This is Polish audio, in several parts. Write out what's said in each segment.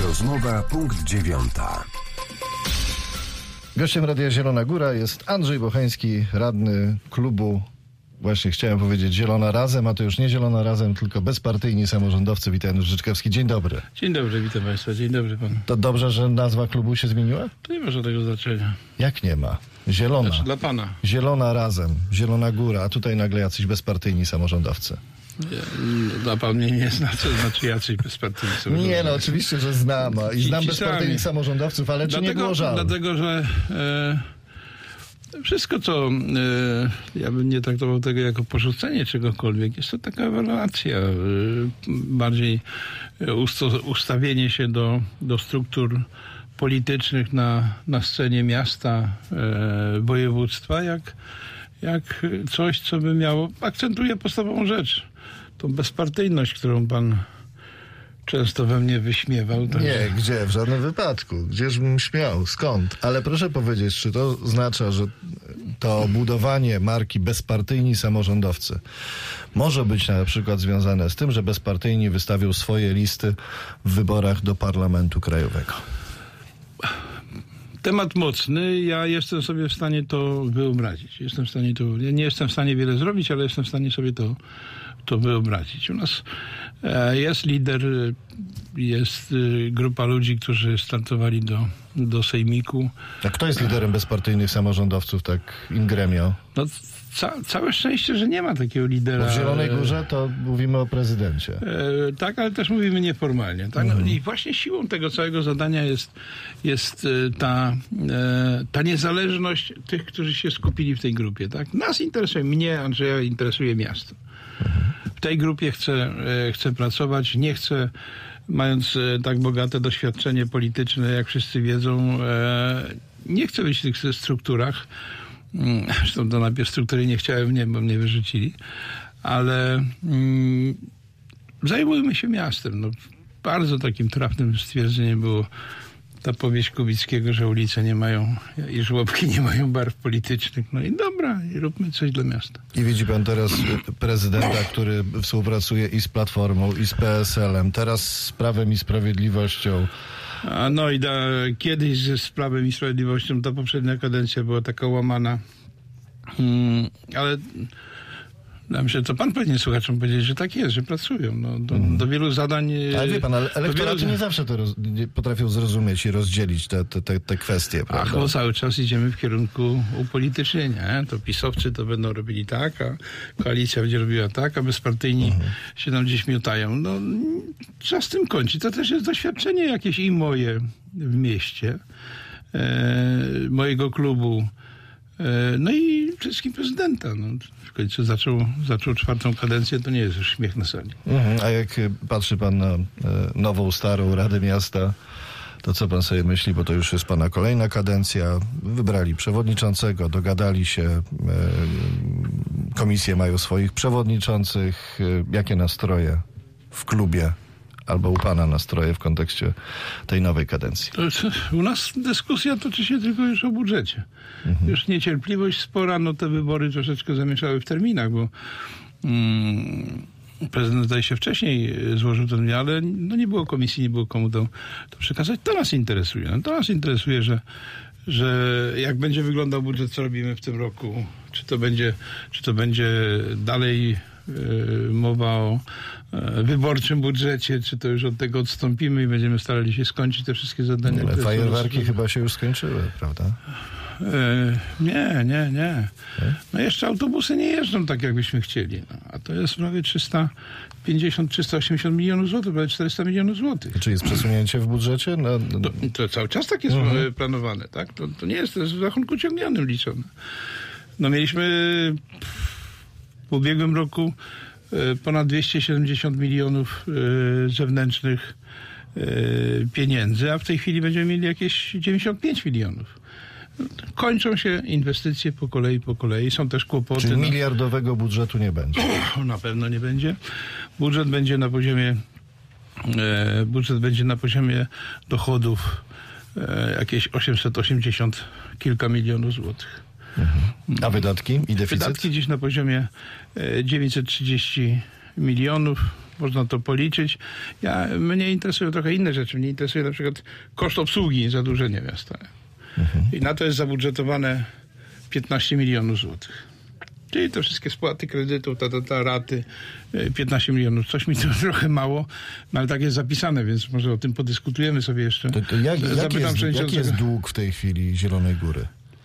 Rozmowa punkt 9. Gościem Radia Zielona Góra jest Andrzej Bocheński, radny klubu, właśnie chciałem powiedzieć Zielona Razem, a to już nie Zielona Razem, tylko bezpartyjni samorządowcy. Witam, Janusz Życzkowski. Dzień dobry. Dzień dobry, witam Państwa. Dzień dobry panu. To dobrze, że nazwa klubu się zmieniła? To nie ma żadnego znaczenia. Jak nie ma? Zielona. Znaczy dla pana. Zielona Razem, Zielona Góra, a tutaj nagle jacyś bezpartyjni samorządowcy. Dla pan mnie nie zna, co znaczy jacyś bezpartyjni samorządowcy. Nie, no oczywiście, że znam. I znam bezpartyjnych samorządowców, ale czy nie było żalu? Dlatego, że wszystko, co ja bym nie traktował tego jako porzucenie czegokolwiek, jest to taka ewaluacja, bardziej ustawienie się do struktur politycznych na scenie miasta, województwa, jak coś, co by miało, akcentuje podstawową rzecz, tą bezpartyjność, którą pan często we mnie wyśmiewał. Tak? Nie, gdzie? W żadnym wypadku. Gdzieżbym śmiał? Skąd? Ale proszę powiedzieć, czy to oznacza, że to budowanie marki bezpartyjni samorządowcy może być na przykład związane z tym, że bezpartyjni wystawią swoje listy w wyborach do Parlamentu Krajowego? Temat mocny. Ja jestem sobie w stanie to wyobrazić. Nie jestem w stanie wiele zrobić, ale jestem w stanie sobie to wyobrazić. U nas jest lider, jest grupa ludzi, którzy startowali do sejmiku. A kto jest liderem bezpartyjnych samorządowców, tak in gremio? No, całe szczęście, że nie ma takiego lidera. Bo w Zielonej Górze to mówimy o prezydencie. Tak, ale też mówimy nieformalnie. Tak? No, i właśnie siłą tego całego zadania jest ta niezależność tych, którzy się skupili w tej grupie. Tak? Nas interesuje, mnie, Andrzeja, interesuje miasto. W tej grupie chcę pracować, nie chcę, mając tak bogate doświadczenie polityczne, jak wszyscy wiedzą, nie chcę być w tych strukturach. Zresztą to najpierw struktury nie chciałem, bo mnie wyrzucili, ale zajmujmy się miastem. No, bardzo takim trafnym stwierdzeniem było ta powieść Kubickiego, że ulice nie mają i żłobki nie mają barw politycznych. No i dobra, i róbmy coś dla miasta. I widzi pan teraz prezydenta, który współpracuje i z Platformą, i z PSL-em, teraz z Prawem i Sprawiedliwością. Kiedyś z Prawem i Sprawiedliwością ta poprzednia kadencja była taka łamana, ale myślę, to pan powinien słuchaczom powiedzieć, że tak jest, że pracują. Do wielu zadań... Ale wie pan, ale elektoraty nie zawsze to potrafią zrozumieć i rozdzielić te kwestie, prawda? Bo cały czas idziemy w kierunku upolitycznienia. To pisowcy to będą robili tak, a koalicja będzie robiła tak, a bezpartyjni się tam gdzieś miotają. No, trzeba z tym kończyć. To też jest doświadczenie jakieś i moje w mieście, mojego klubu, no i wszystkim prezydenta. No, w końcu zaczął czwartą kadencję, to nie jest już śmiech na sali. A jak patrzy pan na nową, starą Radę Miasta, to co pan sobie myśli, bo to już jest pana kolejna kadencja, wybrali przewodniczącego, dogadali się, komisje mają swoich przewodniczących. Jakie nastroje w klubie albo u pana nastroje w kontekście tej nowej kadencji? U nas dyskusja toczy się tylko już o budżecie. Już niecierpliwość spora, te wybory troszeczkę zamieszały w terminach, bo prezydent zdaje się wcześniej złożył ten wniosek, ale nie było komisji, nie było komu to przekazać. To nas interesuje. To nas interesuje, że jak będzie wyglądał budżet, co robimy w tym roku, czy to będzie dalej mowa o wyborczym budżecie, czy to już od tego odstąpimy i będziemy starali się skończyć te wszystkie zadania. Ale fajerwerki chyba się już skończyły, prawda? Nie. No jeszcze autobusy nie jeżdżą tak, jakbyśmy chcieli. A to jest prawie 350-380 milionów złotych, prawie 400 milionów złotych. Czy jest przesunięcie w budżecie? To cały czas tak jest planowane, tak? To nie jest, to jest w rachunku ciągniętym liczone. Mieliśmy w ubiegłym roku ponad 270 milionów zewnętrznych pieniędzy, a w tej chwili będziemy mieli jakieś 95 milionów. Kończą się inwestycje po kolei. Są też kłopoty. Czyli miliardowego budżetu nie będzie? Na pewno nie będzie. Budżet będzie na poziomie dochodów jakieś 880 kilka milionów złotych. A wydatki i deficyt? Wydatki gdzieś na poziomie 930 milionów. można to policzyć. Mnie interesują trochę inne rzeczy. Mnie interesuje na przykład koszt obsługi zadłużenia miasta. I na to jest zabudżetowane 15 milionów złotych. Czyli te wszystkie spłaty kredytów, raty, 15 milionów. Coś mi to trochę mało, no ale tak jest zapisane, więc może o tym podyskutujemy sobie jeszcze. Jaki jest dług w tej chwili Zielonej Góry?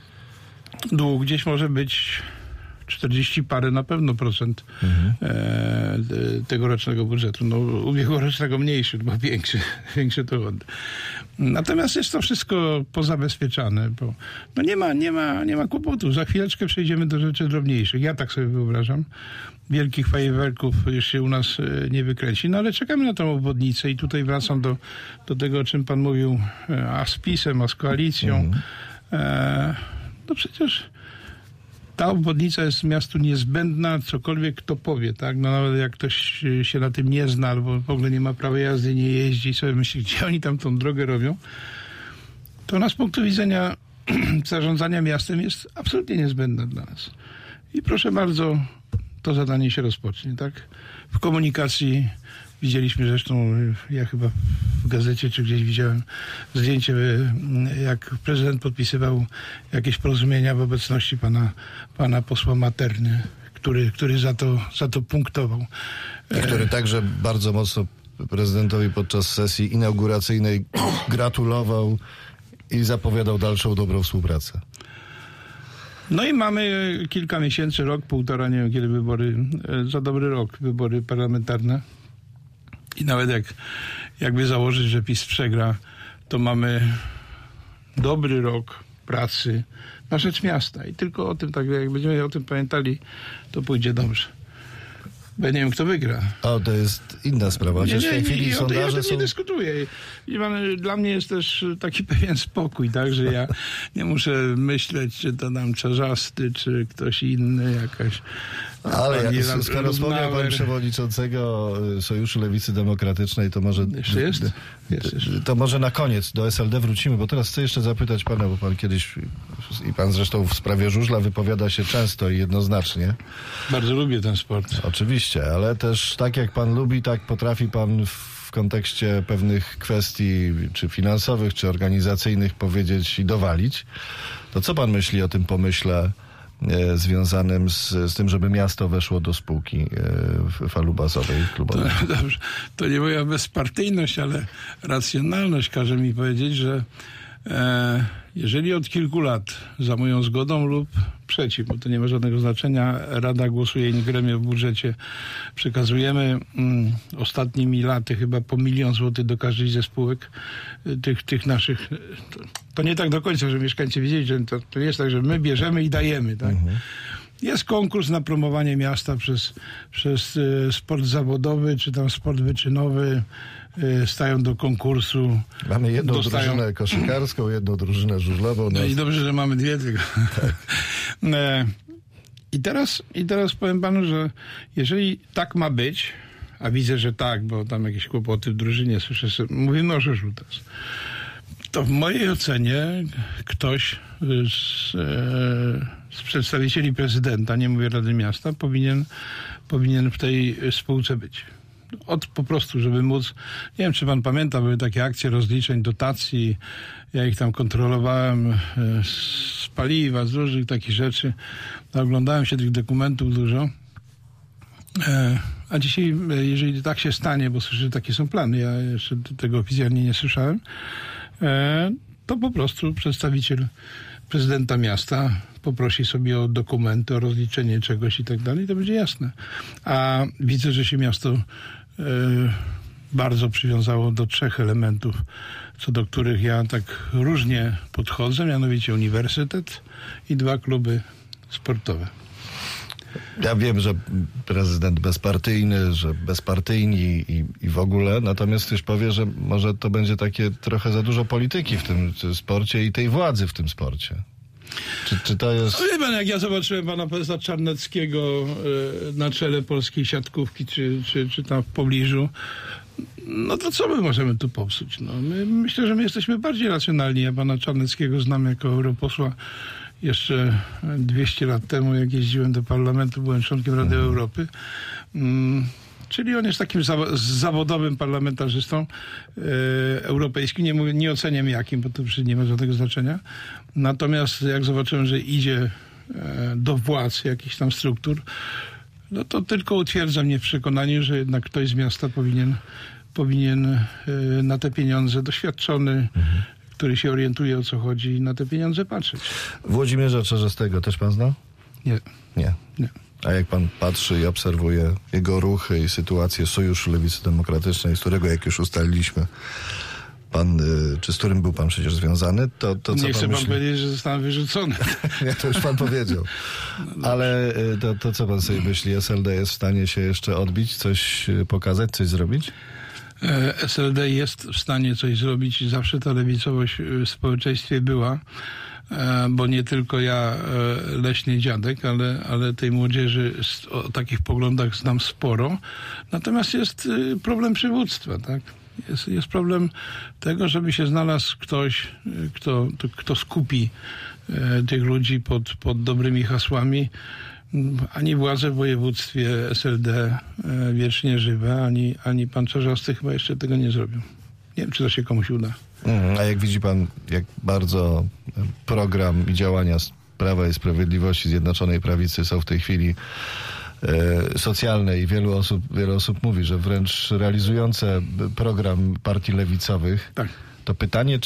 Dług gdzieś może być 40 parę na pewno procent tegorocznego budżetu. No, ubiegłorocznego mniejszy, bo większy to. Natomiast jest to wszystko pozabezpieczane, bo no nie ma kłopotu. Za chwileczkę przejdziemy do rzeczy drobniejszych. Ja tak sobie wyobrażam. Wielkich fajerwerków już się u nas nie wykręci. No ale czekamy na tą obwodnicę i tutaj wracam do tego, o czym pan mówił, a z PiS-em, a z koalicją. No przecież ta obwodnica jest miastu niezbędna, cokolwiek kto powie, tak? No nawet jak ktoś się na tym nie zna, albo w ogóle nie ma prawa jazdy, nie jeździ, sobie myśli, gdzie oni tam tą drogę robią, to ona z punktu widzenia zarządzania miastem jest absolutnie niezbędna dla nas. I proszę bardzo, to zadanie się rozpocznie, tak? W komunikacji widzieliśmy zresztą, ja chyba w gazecie czy gdzieś widziałem zdjęcie, jak prezydent podpisywał jakieś porozumienia w obecności pana posła Materny, który za to punktował. I który także bardzo mocno prezydentowi podczas sesji inauguracyjnej gratulował i zapowiadał dalszą dobrą współpracę. No i mamy kilka miesięcy, rok, półtora, nie wiem kiedy wybory, za dobry rok, wybory parlamentarne. I nawet jakby założyć, że PiS przegra, to mamy dobry rok pracy na rzecz miasta. I tylko o tym, tak jak będziemy o tym pamiętali, to pójdzie dobrze. Bo ja nie wiem, kto wygra. O, to jest inna sprawa. Ja o tym nie dyskutuję. Dla mnie jest też taki pewien spokój, tak, że ja nie muszę myśleć, czy to nam Czarzasty, czy ktoś inny, jakaś... Ale skoro wspomniał pan przewodniczącego Sojuszu Lewicy Demokratycznej, to może... Jeszcze jest? To może na koniec do SLD wrócimy, bo teraz chcę jeszcze zapytać pana, bo pan kiedyś, i pan zresztą w sprawie żużla wypowiada się często i jednoznacznie. Bardzo lubię ten sport. Oczywiście, ale też tak jak pan lubi, tak potrafi pan w kontekście pewnych kwestii, czy finansowych, czy organizacyjnych powiedzieć i dowalić. To co pan myśli o tym pomyśle związanym z tym, żeby miasto weszło do spółki falubazowej, klubowej? Dobrze. To nie moja bezpartyjność, ale racjonalność każe mi powiedzieć, że jeżeli od kilku lat za moją zgodą lub przeciw, bo to nie ma żadnego znaczenia, Rada głosuje in gremio w budżecie, przekazujemy ostatnimi laty chyba po 1 000 000 złotych do każdej ze spółek tych naszych. To nie tak do końca, że mieszkańcy wiedzieli, że to jest tak, że my bierzemy i dajemy, tak? Jest konkurs na promowanie miasta przez sport zawodowy, czy tam sport wyczynowy. Stają do konkursu. Mamy jedną drużynę koszykarską, jedną drużynę żużlową. No i dobrze, że mamy dwie tylko. Tak. I teraz powiem panu, że jeżeli tak ma być, a widzę, że tak, bo tam jakieś kłopoty w drużynie, słyszę, mówimy o żużlu teraz, to w mojej ocenie ktoś z przedstawicieli prezydenta, nie mówię Rady Miasta, powinien w tej spółce być. Po prostu, żeby móc, nie wiem, czy pan pamięta, były takie akcje rozliczeń, dotacji, ja ich tam kontrolowałem z paliwa, z różnych takich rzeczy. Oglądałem się tych dokumentów dużo. A dzisiaj, jeżeli tak się stanie, bo słyszę, że takie są plany, ja jeszcze tego oficjalnie nie słyszałem, to po prostu przedstawiciel prezydenta miasta poprosi sobie o dokumenty, o rozliczenie czegoś i tak dalej, to będzie jasne. A widzę, że się miasto bardzo przywiązało do 3 elementów, co do których ja tak różnie podchodzę, mianowicie uniwersytet i 2 kluby sportowe. Ja wiem, że prezydent bezpartyjny, że bezpartyjni i w ogóle, natomiast ktoś powie, że może to będzie takie trochę za dużo polityki w tym sporcie i tej władzy w tym sporcie. Czy to jest... Wie pan, jak ja zobaczyłem pana profesora Czarneckiego na czele polskiej siatkówki, czy tam w pobliżu, no to co my możemy tu popsuć? No, myślę, że my jesteśmy bardziej racjonalni. Ja pana Czarneckiego znam jako europosła jeszcze 200 lat temu, jak jeździłem do parlamentu, byłem członkiem Rady Europy. Czyli on jest takim zawodowym parlamentarzystą europejskim. Nie oceniam jakim, bo to przecież nie ma żadnego znaczenia. Natomiast jak zobaczyłem, że idzie do władz jakichś tam struktur, no to tylko utwierdza mnie w przekonaniu, że jednak ktoś z miasta powinien na te pieniądze, doświadczony, który się orientuje, o co chodzi, na te pieniądze patrzeć. Włodzimierza Czarzastego też pan zna? Nie. Nie. A jak pan patrzy i obserwuje jego ruchy i sytuację Sojuszu Lewicy Demokratycznej, z którego, jak już ustaliliśmy, pan, czy z którym był pan przecież związany, to co nie chce pan pan myśli? powiedzieć, że zostałem wyrzucony. Nie, to już pan powiedział. Ale to co pan sobie myśli? SLD jest w stanie się jeszcze odbić, coś pokazać, coś zrobić? SLD jest w stanie coś zrobić i zawsze ta lewicowość w społeczeństwie była, bo nie tylko ja, leśny dziadek, ale tej młodzieży o takich poglądach znam sporo. Natomiast jest problem przywództwa, tak? Jest problem tego, żeby się znalazł ktoś, kto skupi tych ludzi pod dobrymi hasłami. Ani władze w województwie SLD wiecznie żywe, ani pan Czarzasty chyba jeszcze tego nie zrobią. Nie wiem, czy to się komuś uda. A jak widzi pan, jak bardzo program i działania Prawa i Sprawiedliwości, Zjednoczonej Prawicy są w tej chwili socjalne i wiele osób mówi, że wręcz realizujące program partii lewicowych, Tak. To pytanie,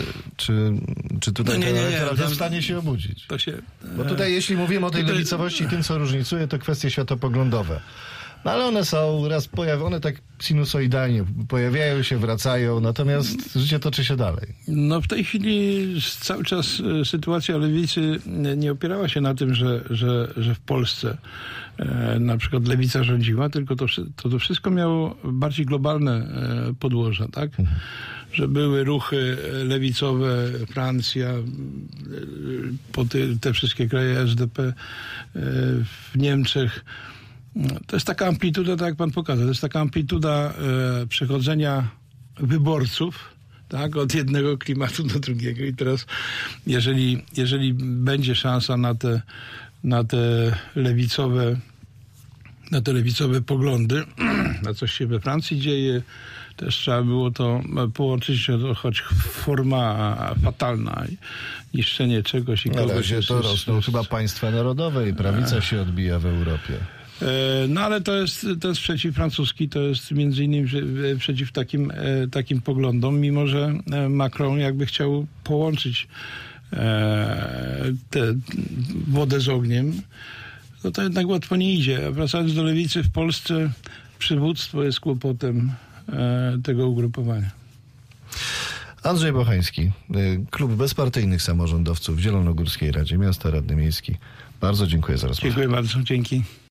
czy tutaj ten elektorat jest w stanie się obudzić? Bo tutaj, jeśli mówimy o tej lewicowości i tym, co różnicuje, to kwestie światopoglądowe. No ale one są one tak sinusoidalnie pojawiają się, wracają, natomiast życie toczy się dalej. No w tej chwili cały czas sytuacja lewicy nie opierała się na tym, że w Polsce na przykład lewica rządziła, tylko to wszystko miało bardziej globalne podłoże, tak? Że były ruchy lewicowe, Francja, te wszystkie kraje SDP w Niemczech. To jest taka amplituda, tak jak pan pokazał, to jest taka amplituda przechodzenia wyborców, tak, od jednego klimatu do drugiego. I teraz, jeżeli będzie szansa na te lewicowe poglądy, na coś się we Francji dzieje, też trzeba było to połączyć, choć forma fatalna, niszczenie czegoś i kogoś. Na razie to rosną chyba państwa narodowe i prawica się odbija w Europie. No ale to jest przeciw francuski, to jest między innymi przeciw takim poglądom, mimo że Macron jakby chciał połączyć tę wodę z ogniem, to jednak łatwo nie idzie. A wracając do lewicy, w Polsce przywództwo jest kłopotem tego ugrupowania. Andrzej Bochański, Klub Bezpartyjnych Samorządowców w Zielonogórskiej Radzie Miasta, radny miejski. Bardzo dziękuję za rozmowę. Dziękuję bardzo, dzięki.